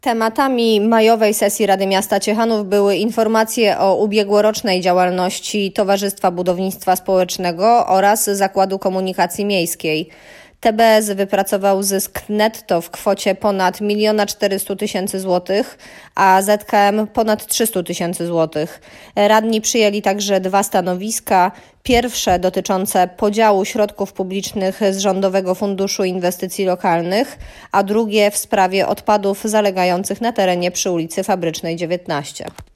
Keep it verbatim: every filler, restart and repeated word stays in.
Tematami majowej sesji Rady Miasta Ciechanów były informacje o ubiegłorocznej działalności Towarzystwa Budownictwa Społecznego oraz Zakładu Komunikacji Miejskiej. T B S wypracował zysk netto w kwocie ponad miliona czterystu tysięcy złotych, a Z K M ponad trzysta tysięcy złotych. Radni przyjęli także dwa stanowiska. Pierwsze dotyczące podziału środków publicznych z Rządowego Funduszu Inwestycji Lokalnych, a drugie w sprawie odpadów zalegających na terenie przy ulicy Fabrycznej dziewiętnaście.